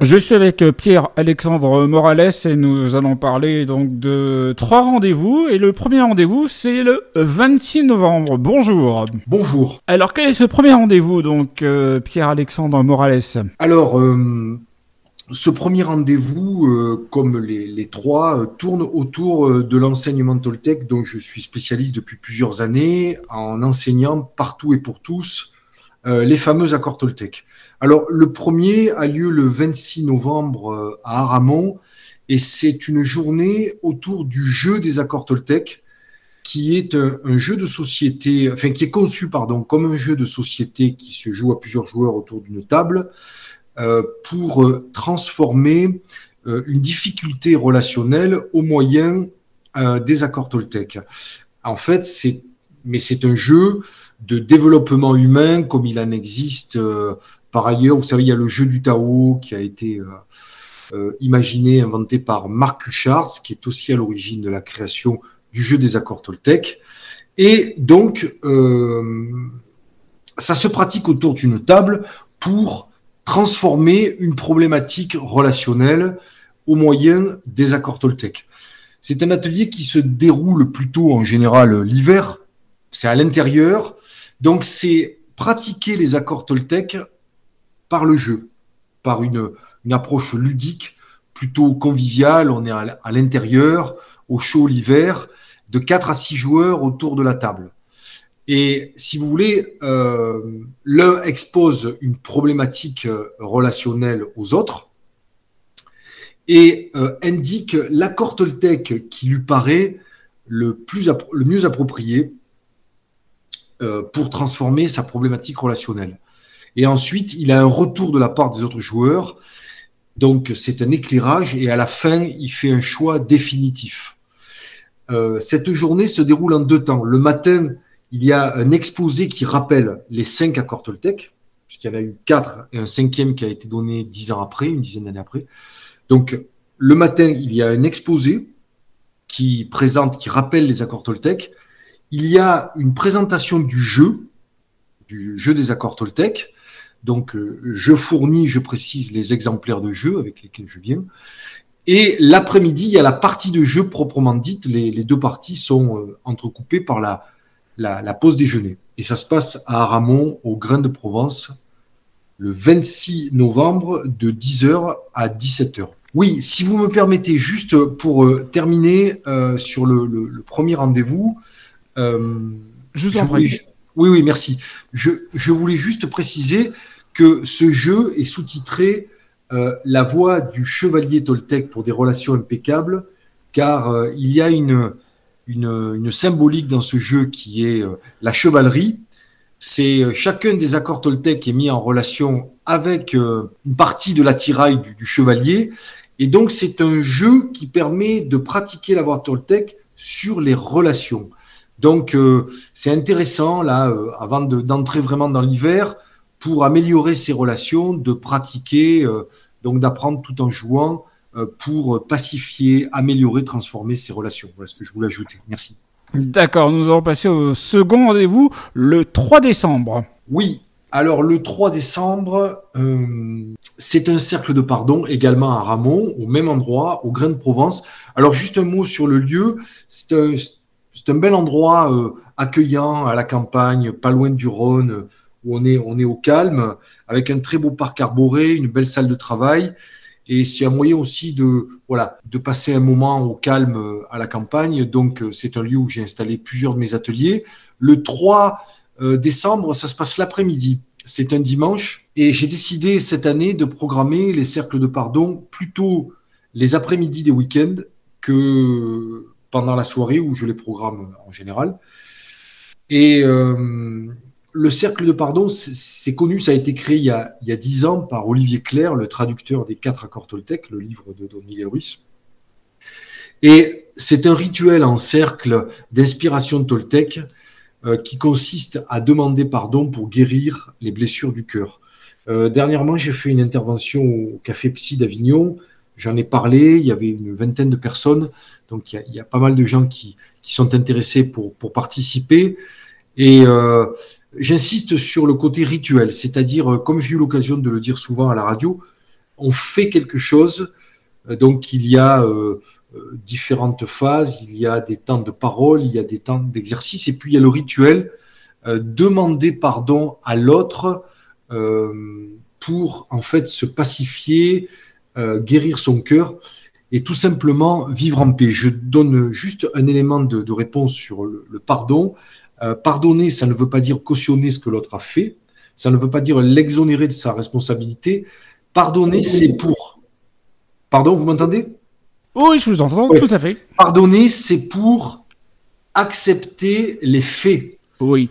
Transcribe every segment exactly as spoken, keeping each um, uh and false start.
Je suis avec Pierre-Alexandre Morales et nous allons parler donc de trois rendez-vous. Et le premier rendez-vous, c'est le vingt-six novembre. Bonjour. Bonjour. Alors, quel est ce premier rendez-vous, donc, euh, Pierre-Alexandre Morales? Alors, euh, ce premier rendez-vous, euh, comme les, les trois, euh, tourne autour euh, de l'enseignement Toltec, dont je suis spécialiste depuis plusieurs années, en enseignant partout et pour tous euh, les fameux accords Toltec. Alors, le premier a lieu le vingt-six novembre euh, à Aramon, et c'est une journée autour du jeu des accords Toltec, qui est un, un jeu de société, enfin qui est conçu, pardon, comme un jeu de société qui se joue à plusieurs joueurs autour d'une table, euh, pour euh, transformer euh, une difficulté relationnelle au moyen euh, des accords Toltec. En fait, c'est, mais c'est un jeu de développement humain comme il en existe euh, par ailleurs. Vous savez, il y a le jeu du Tao qui a été euh, euh, imaginé, inventé par Marc Cuchards, qui est aussi à l'origine de la création du jeu des accords Toltec. Et donc, euh, ça se pratique autour d'une table pour transformer une problématique relationnelle au moyen des accords Toltec. C'est un atelier qui se déroule plutôt en général l'hiver, c'est à l'intérieur, donc c'est pratiquer les accords Toltec par le jeu, par une, une approche ludique, plutôt conviviale, on est à, à l'intérieur, au chaud l'hiver, de quatre à six joueurs autour de la table. Et si vous voulez, euh, l'un expose une problématique relationnelle aux autres et euh, indique l'accord Toltec qui lui paraît le, plus appro- le mieux approprié euh, pour transformer sa problématique relationnelle. Et ensuite, il a un retour de la part des autres joueurs, donc c'est un éclairage, et à la fin, il fait un choix définitif. Euh, cette journée se déroule en deux temps. Le matin, il y a un exposé qui rappelle les cinq accords Toltec, puisqu'il y en a eu quatre, et un cinquième qui a été donné dix ans après, une dizaine d'années après. Donc, le matin, il y a un exposé qui présente, qui rappelle les accords Toltec. Il y a une présentation du jeu, du jeu des accords Toltec. Donc, euh, je fournis, je précise les exemplaires de jeu avec lesquels je viens. Et l'après-midi, il y a la partie de jeu proprement dite. Les, les deux parties sont euh, entrecoupées par la, la, la pause déjeuner. Et ça se passe à Aramon, au Grain de Provence, le vingt-six novembre, de dix heures à dix-sept heures. Oui, si vous me permettez, juste pour euh, terminer euh, sur le, le, le premier rendez-vous. Euh, je vous en prie. Oui, oui, merci. Je, je voulais juste préciser que ce jeu est sous-titré euh, La voix du chevalier Toltec pour des relations impeccables, car euh, il y a une, une, une symbolique dans ce jeu qui est euh, la chevalerie. C'est euh, chacun des accords Toltec qui est mis en relation avec euh, une partie de l'attirail du, du chevalier. Et donc, c'est un jeu qui permet de pratiquer la voix Toltec sur les relations. Donc, euh, c'est intéressant, là, euh, avant de, d'entrer vraiment dans l'hiver, pour améliorer ses relations, de pratiquer, euh, donc d'apprendre tout en jouant, euh, pour pacifier, améliorer, transformer ses relations. Voilà ce que je voulais ajouter. Merci. D'accord, nous allons passer au second rendez-vous, le trois décembre. Oui, alors le trois décembre, euh, c'est un cercle de pardon, également à Aramon, au même endroit, au Grain de Provence. Alors, juste un mot sur le lieu, c'est un... C'est un bel endroit euh, accueillant à la campagne, pas loin du Rhône, où on est, on est au calme, avec un très beau parc arboré, une belle salle de travail. Et c'est un moyen aussi de, voilà, de passer un moment au calme euh, à la campagne. Donc, euh, c'est un lieu où j'ai installé plusieurs de mes ateliers. Le trois euh, décembre, ça se passe l'après-midi. C'est un dimanche. Et j'ai décidé cette année de programmer les cercles de pardon plutôt les après-midi des week-ends que pendant la soirée où je les programme en général. Et euh, le cercle de pardon, c'est, c'est connu, ça a été créé il y a, il y a dix ans par Olivier Clerc, le traducteur des quatre accords Toltec, le livre de Don Miguel Ruiz. Et c'est un rituel en cercle d'inspiration Toltec euh, qui consiste à demander pardon pour guérir les blessures du cœur. Euh, dernièrement, j'ai fait une intervention au Café Psy d'Avignon. J'en ai parlé, il y avait une vingtaine de personnes, donc il y a, il y a pas mal de gens qui, qui sont intéressés pour, pour participer. Et euh, j'insiste sur le côté rituel, c'est-à-dire, comme j'ai eu l'occasion de le dire souvent à la radio, on fait quelque chose. Donc il y a euh, différentes phases, il y a des temps de parole, il y a des temps d'exercice, et puis il y a le rituel, euh, demander pardon à l'autre euh, pour en fait se pacifier, euh, guérir son cœur et tout simplement vivre en paix. Je donne juste un élément de, de réponse sur le, le pardon. Euh, pardonner, ça ne veut pas dire cautionner ce que l'autre a fait, ça ne veut pas dire l'exonérer de sa responsabilité. Pardonner, c'est pour... Pardon, vous m'entendez ? Oui, je vous entends, ouais. Tout à fait. Pardonner, c'est pour accepter les faits. Oui.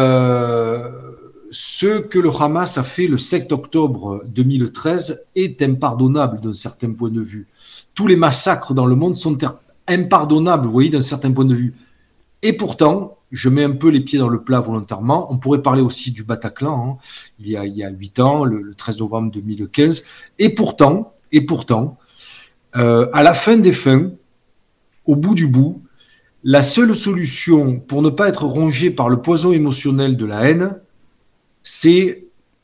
Euh, ce que le Hamas a fait le sept octobre deux mille treize est impardonnable d'un certain point de vue. Tous les massacres dans le monde sont impardonnables, vous voyez, d'un certain point de vue. Et pourtant, je mets un peu les pieds dans le plat volontairement. On pourrait parler aussi du Bataclan, hein, il y a il y a huit ans, le, le treize novembre deux mille quinze. Et pourtant, et pourtant, euh, à la fin des fins, au bout du bout, la seule solution pour ne pas être rongé par le poison émotionnel de la haine, c'est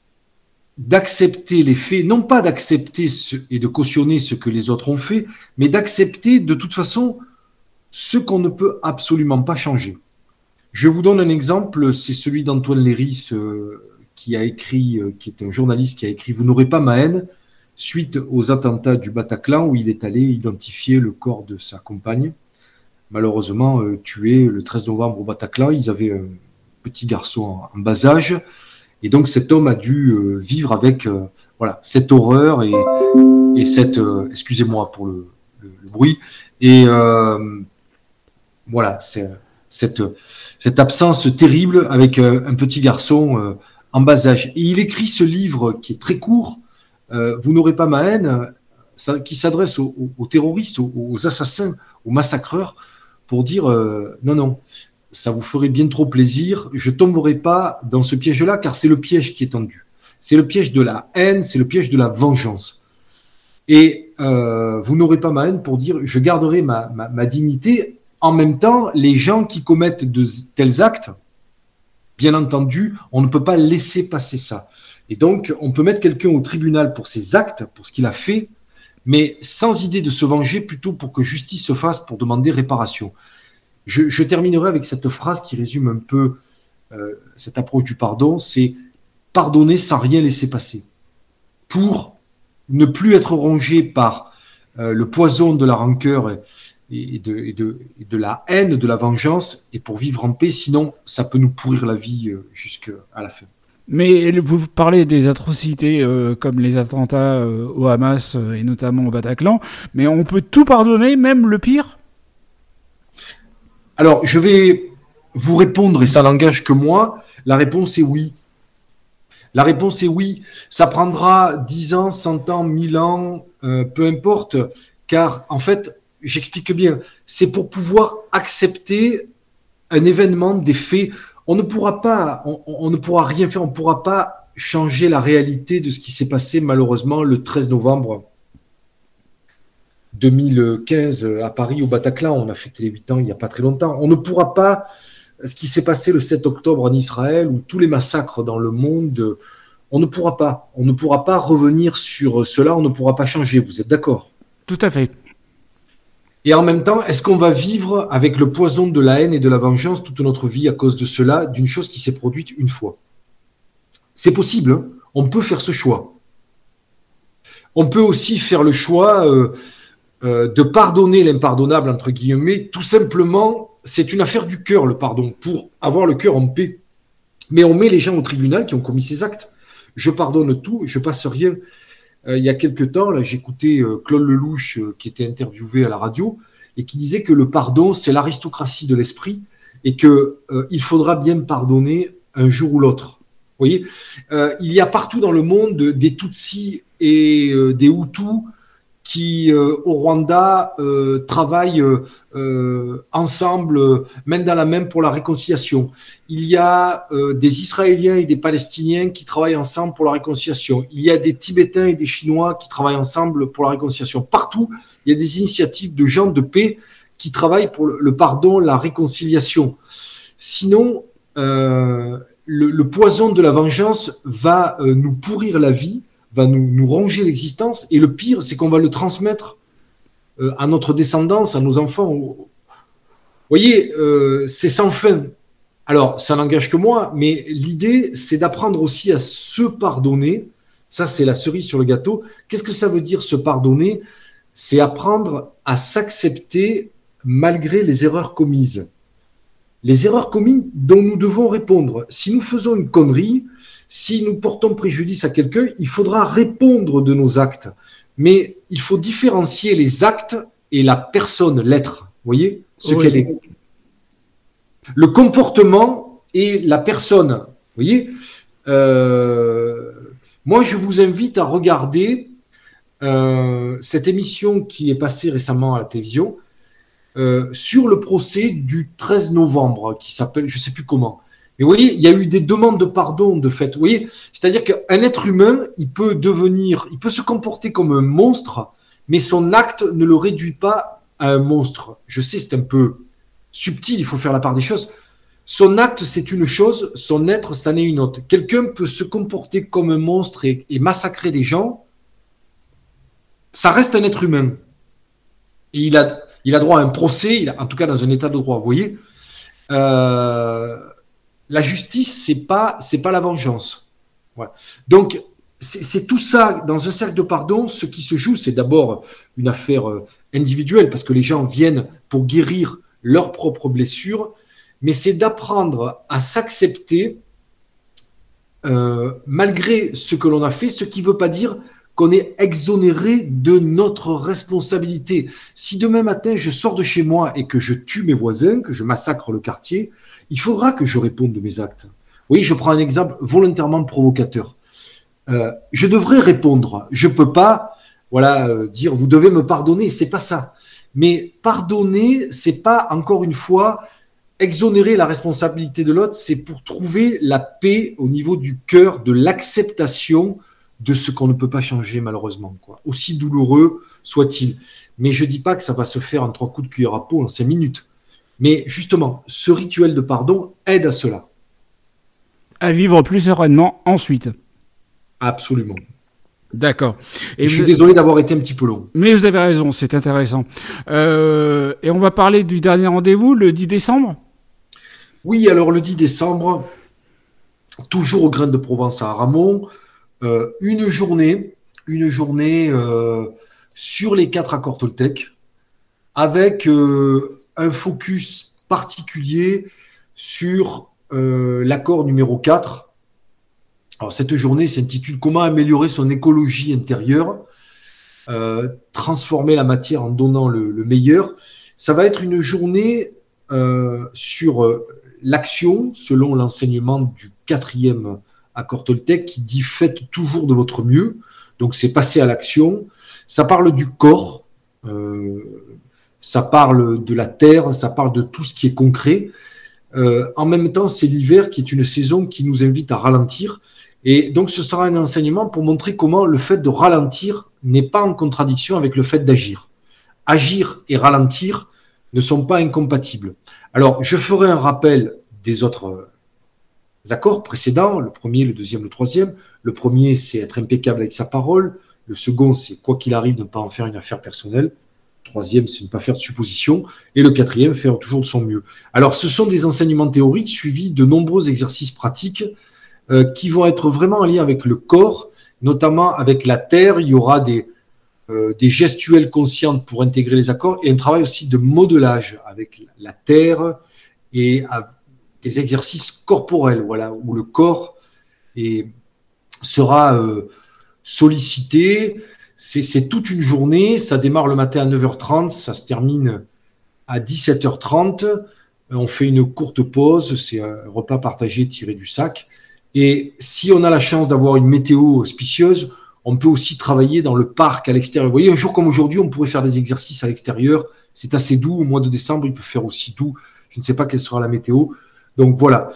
d'accepter les faits, non pas d'accepter ce, et de cautionner ce que les autres ont fait, mais d'accepter de toute façon ce qu'on ne peut absolument pas changer. Je vous donne un exemple, c'est celui d'Antoine Léris euh, qui a écrit, euh, qui est un journaliste qui a écrit « Vous n'aurez pas ma haine » suite aux attentats du Bataclan où il est allé identifier le corps de sa compagne, malheureusement euh, tué le treize novembre au Bataclan. Ils avaient un petit garçon en, en bas âge. Et donc cet homme a dû euh, vivre avec euh, voilà, cette horreur et, et cette... Euh, excusez-moi pour le, le, le bruit. Et euh, voilà, c'est, cette, cette absence terrible avec euh, un petit garçon euh, en bas âge. Et il écrit ce livre qui est très court, euh, « Vous n'aurez pas ma haine », ça, qui s'adresse aux, aux, aux terroristes, aux, aux assassins, aux massacreurs, pour dire euh, « Non, non, ça vous ferait bien trop plaisir, je ne tomberai pas dans ce piège-là, car c'est le piège qui est tendu. C'est le piège de la haine, c'est le piège de la vengeance. Et euh, vous n'aurez pas ma haine pour dire, je garderai ma, ma, ma dignité. En même temps, les gens qui commettent de tels actes, bien entendu, on ne peut pas laisser passer ça. Et donc, on peut mettre quelqu'un au tribunal pour ses actes, pour ce qu'il a fait, mais sans idée de se venger, plutôt pour que justice se fasse, pour demander réparation. Je, je terminerai avec cette phrase qui résume un peu euh, cette approche du pardon, c'est pardonner sans rien laisser passer. Pour ne plus être rongé par euh, le poison de la rancœur et, et, de, et, de, et de la haine, de la vengeance, et pour vivre en paix, sinon ça peut nous pourrir la vie euh, jusqu'à la fin. Mais vous parlez des atrocités euh, comme les attentats euh, au Hamas euh, et notamment au Bataclan, mais on peut tout pardonner, même le pire ? Alors, je vais vous répondre, et ça n'engage que moi, la réponse est oui. La réponse est oui. Ça prendra dix ans, cent ans, mille ans, euh, peu importe, car en fait, j'explique bien, c'est pour pouvoir accepter un événement, des faits. On ne pourra pas, on, on ne pourra rien faire, on ne pourra pas changer la réalité de ce qui s'est passé malheureusement le treize novembre deux mille quinze à Paris, au Bataclan. On a fêté les huit ans il n'y a pas très longtemps. On ne pourra pas, ce qui s'est passé le sept octobre en Israël, ou tous les massacres dans le monde, on ne pourra pas. On ne pourra pas revenir sur cela, on ne pourra pas changer. Vous êtes d'accord ? Tout à fait. Et en même temps, est-ce qu'on va vivre avec le poison de la haine et de la vengeance toute notre vie à cause de cela, d'une chose qui s'est produite une fois ? C'est possible, hein ? On peut faire ce choix. On peut aussi faire le choix... Euh, Euh, de pardonner l'impardonnable, entre guillemets. Tout simplement, c'est une affaire du cœur, le pardon, pour avoir le cœur en paix. Mais on met les gens au tribunal qui ont commis ces actes. Je pardonne tout, je passe rien. Euh, il y a quelque temps, là, j'écoutais euh, Claude Lelouch, euh, qui était interviewé à la radio, et qui disait que le pardon, c'est l'aristocratie de l'esprit, et qu'il euh, faudra bien pardonner un jour ou l'autre. Vous voyez, euh, il y a partout dans le monde des Tutsis et euh, des Hutus qui, euh, au Rwanda, euh, travaillent euh, ensemble, euh, main dans la main pour la réconciliation. Il y a euh, des Israéliens et des Palestiniens qui travaillent ensemble pour la réconciliation. Il y a des Tibétains et des Chinois qui travaillent ensemble pour la réconciliation. Partout, il y a des initiatives de gens de paix qui travaillent pour le, le pardon, la réconciliation. Sinon, euh, le, le poison de la vengeance va euh, nous pourrir la vie, va nous, nous ronger l'existence. Et le pire, c'est qu'on va le transmettre euh, à notre descendance, à nos enfants. Vous voyez, euh, c'est sans fin. Alors, ça n'engage que moi, mais l'idée, c'est d'apprendre aussi à se pardonner. Ça, c'est la cerise sur le gâteau. Qu'est-ce que ça veut dire, se pardonner? C'est apprendre à s'accepter malgré les erreurs commises. Les erreurs commises dont nous devons répondre. Si nous faisons une connerie, si nous portons préjudice à quelqu'un, il faudra répondre de nos actes. Mais il faut différencier les actes et la personne, l'être. Vous voyez ce oui. qu'elle est. Le comportement et la personne. Vous voyez euh, moi, je vous invite à regarder euh, cette émission qui est passée récemment à la télévision euh, sur le procès du treize novembre, qui s'appelle, je ne sais plus comment. Mais vous voyez, il y a eu des demandes de pardon de fait. Vous voyez, c'est-à-dire qu'un être humain, il peut devenir, il peut se comporter comme un monstre, mais son acte ne le réduit pas à un monstre. Je sais, c'est un peu subtil, il faut faire la part des choses. Son acte, c'est une chose, son être, c'en est une autre. Quelqu'un peut se comporter comme un monstre et, et massacrer des gens. Ça reste un être humain. Et il a, il a droit à un procès, il a, en tout cas dans un état de droit. Vous voyez, euh, la justice, c'est pas, c'est pas la vengeance. Voilà. Donc, c'est, c'est tout ça, dans un cercle de pardon, ce qui se joue, c'est d'abord une affaire individuelle, parce que les gens viennent pour guérir leurs propres blessures, mais c'est d'apprendre à s'accepter euh, malgré ce que l'on a fait, ce qui ne veut pas dire qu'on est exonéré de notre responsabilité. Si demain matin, je sors de chez moi et que je tue mes voisins, que je massacre le quartier, il faudra que je réponde de mes actes. Oui, je prends un exemple volontairement provocateur. Euh, je devrais répondre. Je ne peux pas voilà, euh, dire « vous devez me pardonner », c'est pas ça. Mais pardonner, c'est pas, encore une fois, exonérer la responsabilité de l'autre, c'est pour trouver la paix au niveau du cœur, de l'acceptation de ce qu'on ne peut pas changer malheureusement, quoi. Aussi douloureux soit-il. Mais je dis pas que ça va se faire en trois coups de cuillère à peau en cinq minutes. Mais justement, ce rituel de pardon aide à cela. À vivre plus sereinement ensuite. Absolument. D'accord. Et je suis désolé d'avoir été un petit peu long. Mais vous avez raison, c'est intéressant. Euh, et on va parler du dernier rendez-vous, le dix décembre ? Oui, alors le dix décembre, toujours au Grain de Provence à Aramon, euh, une journée, une journée euh, sur les quatre accords Toltec, avec euh, un focus particulier sur euh, l'accord numéro quatre. Alors, cette journée s'intitule « Comment améliorer son écologie intérieure euh, ?» transformer la matière en donnant le, le meilleur. Ça va être une journée euh, sur euh, l'action, selon l'enseignement du quatrième accord Toltec, qui dit « Faites toujours de votre mieux ». Donc, c'est passer à l'action. Ça parle du corps, euh, ça parle de la terre, ça parle de tout ce qui est concret. Euh, en même temps, c'est l'hiver qui est une saison qui nous invite à ralentir. Et donc, ce sera un enseignement pour montrer comment le fait de ralentir n'est pas en contradiction avec le fait d'agir. Agir et ralentir ne sont pas incompatibles. Alors, je ferai un rappel des autres accords précédents, le premier, le deuxième, le troisième. Le premier, c'est être impeccable avec sa parole. Le second, c'est quoi qu'il arrive, ne pas en faire une affaire personnelle. Le troisième, c'est ne pas faire de suppositions. Et le quatrième, faire toujours de son mieux. Alors, ce sont des enseignements théoriques suivis de nombreux exercices pratiques Euh, qui vont être vraiment en lien avec le corps, notamment avec la terre. Il y aura des, euh, des gestuelles conscientes pour intégrer les accords et un travail aussi de modelage avec la terre et à des exercices corporels, voilà, où le corps est, sera euh, sollicité. C'est, c'est toute une journée, ça démarre le matin à neuf heures trente, ça se termine à dix-sept heures trente. On fait une courte pause, c'est un repas partagé tiré du sac. Et si on a la chance d'avoir une météo auspicieuse, on peut aussi travailler dans le parc à l'extérieur. Vous voyez, un jour comme aujourd'hui, on pourrait faire des exercices à l'extérieur. C'est assez doux. Au mois de décembre, il peut faire aussi doux. Je ne sais pas quelle sera la météo. Donc voilà,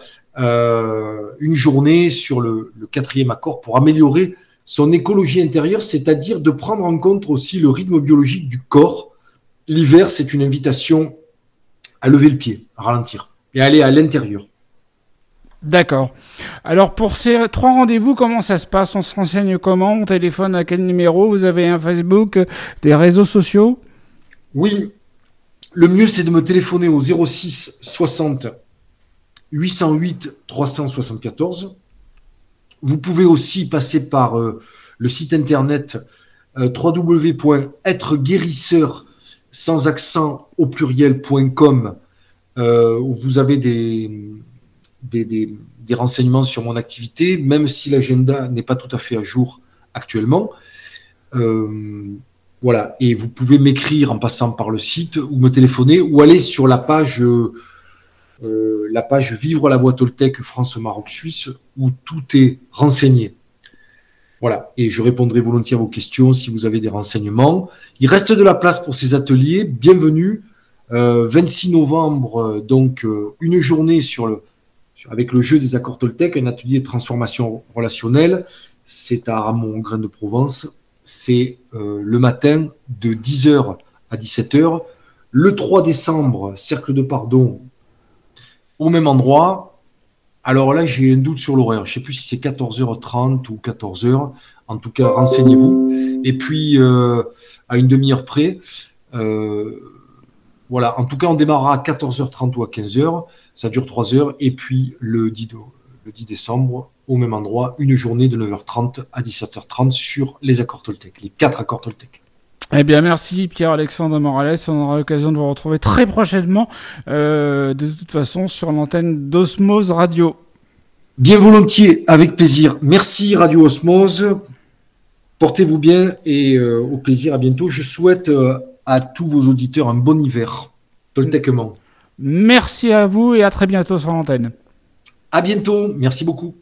euh, une journée sur le, le quatrième accord pour améliorer son écologie intérieure, c'est-à-dire de prendre en compte aussi le rythme biologique du corps. L'hiver, c'est une invitation à lever le pied, à ralentir et à aller à l'intérieur. D'accord. Alors pour ces trois rendez-vous, comment ça se passe? On se renseigne comment? On téléphone à quel numéro? Vous avez un Facebook, des réseaux sociaux? Oui, le mieux c'est de me téléphoner au zéro six soixante huit cent huit trois cent soixante-quatorze. Vous pouvez aussi passer par euh, le site internet euh, w w w point être guérisseur sans accent au pluriel point com euh, où vous avez des Des, des, des renseignements sur mon activité, même si l'agenda n'est pas tout à fait à jour actuellement. Euh, voilà, et vous pouvez m'écrire en passant par le site ou me téléphoner ou aller sur la page, euh, la page Vivre la voie Toltec France-Maroc-Suisse où tout est renseigné. Voilà, et je répondrai volontiers à vos questions si vous avez des renseignements. Il reste de la place pour ces ateliers. Bienvenue. Euh, vingt-six novembre, donc euh, une journée sur le avec le jeu des accords Toltec, un atelier de transformation relationnelle. C'est à Ramon-Grain de Provence. C'est euh, le matin de dix heures à dix-sept heures. Le trois décembre, Cercle de Pardon, au même endroit. Alors là, j'ai un doute sur l'horaire. Je ne sais plus si c'est quatorze heures trente ou quatorze heures. En tout cas, renseignez-vous. Et puis, euh, à une demi-heure près, euh, voilà, en tout cas, on démarrera à quatorze heures trente ou à quinze heures. Ça dure trois heures. Et puis, le dix, le dix décembre, au même endroit, une journée de neuf heures trente à dix-sept heures trente sur les accords Toltec, les quatre accords Toltec. Eh bien, merci Pierre-Alexandre Morales. On aura l'occasion de vous retrouver très prochainement, euh, de toute façon, sur l'antenne d'Osmose Radio. Bien volontiers, avec plaisir. Merci Radio Osmose. Portez-vous bien et euh, au plaisir, à bientôt. Je souhaite euh, à tous vos auditeurs un bon hiver, toltèquement. Merci à vous et à très bientôt sur l'antenne. À bientôt, merci beaucoup.